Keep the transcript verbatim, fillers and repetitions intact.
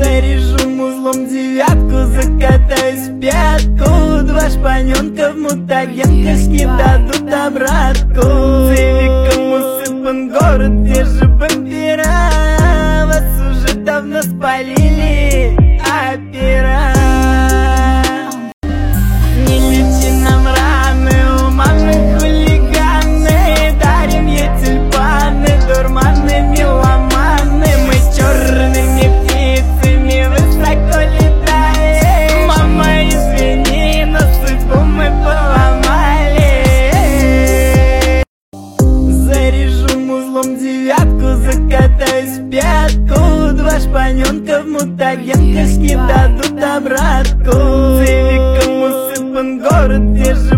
Заряжу музлом девятку, закатаюсь в пятку. Два шпаненка в мутагенках не дадут обратку. Цивиком усыпан город, где же бампера? Вас уже давно спалили опера. Не лечи нам раны, у мамы хулиганы. Дарим ей тюльпаны, дурманы, меломаны. Мы черными птицами высоко летаем. Мама, извини, но судьбу мы поломали. Заряжу музлом девятку, закатаюсь в пятку. Два шпаненка в мутагенках не дадут обратку. Цивиком усыпан город, где же